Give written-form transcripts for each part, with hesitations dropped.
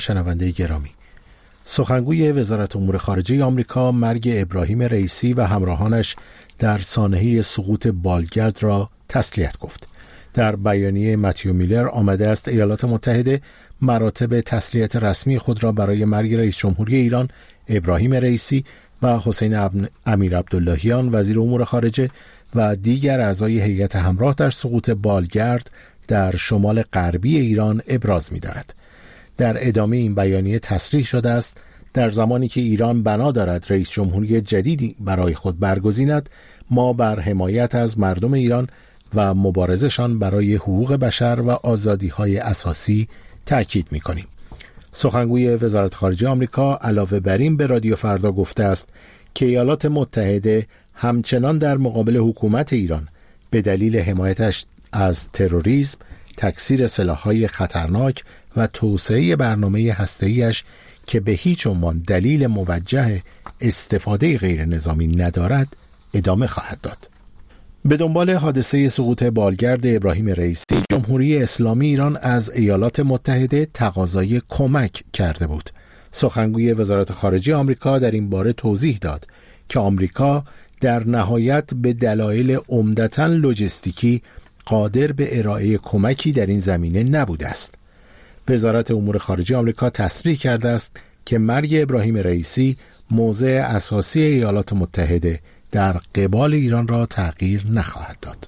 شنونده گرامی، سخنگوی وزارت امور خارجه آمریکا مرگ ابراهیم رئیسی و همراهانش در سانحه سقوط بالگرد را تسلیت گفت. در بیانیه متیو میلر آمده است ایالات متحده مراتب تسلیت رسمی خود را برای مرگ رئیس جمهوری ایران ابراهیم رئیسی و حسین امیر عبداللهیان وزیر امور خارجه و دیگر اعضای هیئت همراه در سقوط بالگرد در شمال غربی ایران ابراز می‌دارد. در ادامه این بیانیه تصریح شده است در زمانی که ایران بنا دارد رئیس جمهوری جدیدی برای خود برگزیند، ما بر حمایت از مردم ایران و مبارزشان برای حقوق بشر و آزادی‌های اساسی تأکید می‌کنیم. سخنگوی وزارت خارجه آمریکا علاوه بر این به رادیو فردا گفته است که ایالات متحده همچنان در مقابل حکومت ایران به دلیل حمایتش از تروریسم، تکثیر سلاح‌های خطرناک و توسعه برنامه هسته‌ایش که به هیچ عنوان دلیل موجه استفاده غیر نظامی ندارد ادامه خواهد داد. به دنبال حادثه سقوط بالگرد ابراهیم رئیسی، جمهوری اسلامی ایران از ایالات متحده تقاضای کمک کرده بود. سخنگوی وزارت خارجه آمریکا در این باره توضیح داد که آمریکا در نهایت به دلایل عمدتاً لوجستیکی قادر به ارائه کمکی در این زمینه نبوده است. وزارت امور خارجه آمریکا تصریح کرده است که مرگ ابراهیم رئیسی موضع اساسی ایالات متحده در قبال ایران را تغییر نخواهد داد.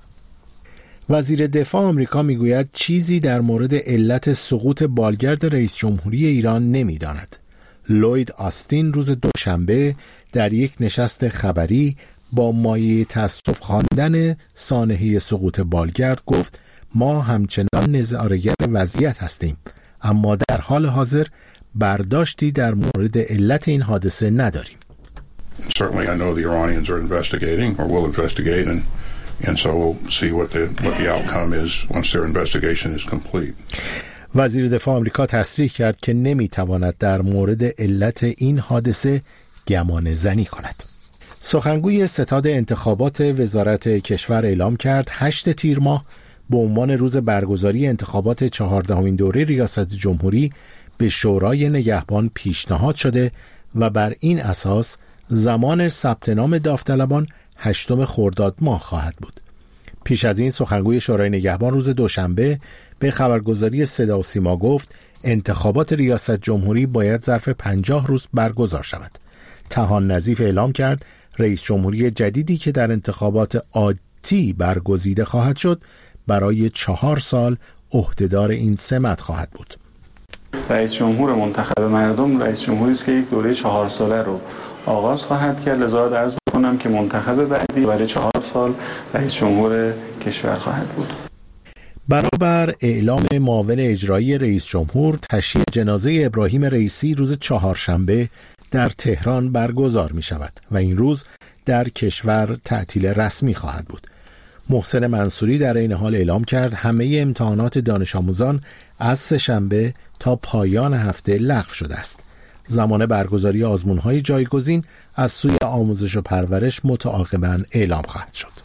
وزیر دفاع آمریکا میگوید چیزی در مورد علت سقوط بالگرد رئیس جمهوری ایران نمیداند. لوید آستین روز دوشنبه در یک نشست خبری با مایه تأسف خواندن سانحه سقوط بالگرد گفت ما همچنان نظاره‌گر وضعیت هستیم، اما در حال حاضر برداشتی در مورد علت این حادثه نداریم. Certainly I know the Iranians are investigating or will investigate and so we'll see what the outcome is once their investigation is complete. وزیر دفاع آمریکا تصریح کرد که نمیتواند در مورد علت این حادثه گمان زنی کند. سخنگوی ستاد انتخابات وزارت کشور اعلام کرد 8 تیر ماه به عنوان روز برگزاری انتخابات 14مین دوره ریاست جمهوری به شورای نگهبان پیشنهاد شده و بر این اساس زمان ثبت نام داوطلبان 8 خرداد ماه خواهد بود. پیش از این سخنگوی شورای نگهبان روز دوشنبه به خبرگزاری صدا و سیما گفت انتخابات ریاست جمهوری باید ظرف 50 روز برگزار شود. طحان نظیف اعلام کرد رئیس جمهوری جدیدی که در انتخابات آتی برگزیده خواهد شد برای 4 سال عهدهدار این سمت خواهد بود. رئیس جمهور منتخب مردم رئیس جمهوری است که یک دوره 4 ساله رو آغاز خواهد کرد. لذا عرض می‌کنم که منتخب بعدی برای 4 سال رئیس جمهور کشور خواهد بود. برابر اعلام معاون اجرایی رئیس جمهور، تشییع جنازه ابراهیم رئیسی روز چهارشنبه در تهران برگزار می شود و این روز در کشور تعطیل رسمی خواهد بود. محسن منصوری در این حال اعلام کرد همه امتحانات دانش آموزان از سه‌شنبه تا پایان هفته لغو شده است. زمان برگزاری آزمون‌های جایگزین از سوی آموزش و پرورش متعاقباً اعلام خواهد شد.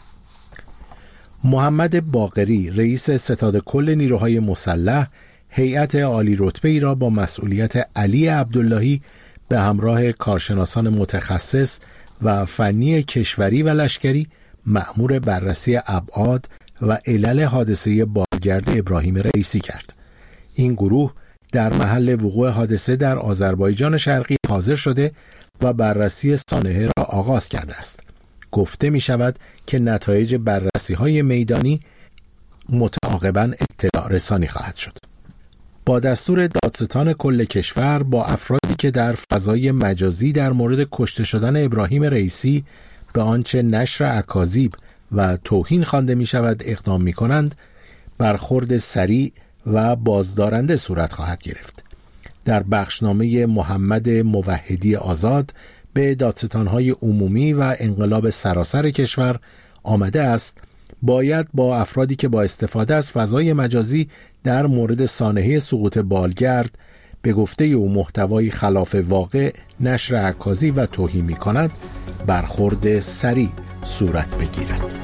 محمد باقری رئیس ستاد کل نیروهای مسلح هیئت عالی رتبه‌ای را با مسئولیت علی عبداللهی به همراه کارشناسان متخصص و فنی کشوری و لشکری مأمور بررسی ابعاد و علل حادثه بالگرد ابراهیم رئیسی کرد. این گروه در محل وقوع حادثه در آذربایجان شرقی حاضر شده و بررسی سانحه را آغاز کرده است. گفته می شود که نتایج بررسی های میدانی متعاقباً اطلاع رسانی خواهد شد. با دستور دادستان کل کشور با افرادی که در فضای مجازی در مورد کشته شدن ابراهیم رئیسی به آنچه نشر اکاذیب و توهین خوانده می شود اقدام می کنند، برخورد سریع و بازدارنده صورت خواهد گرفت. در بخشنامه محمد موحدی آزاد به دادستان‌های عمومی و انقلاب سراسر کشور آمده است باید با افرادی که با استفاده از فضای مجازی در مورد سانحه سقوط بالگرد به گفته او محتوای خلاف واقع نشر اکاذیب و توهین می‌کند برخورد سریع صورت بگیرد.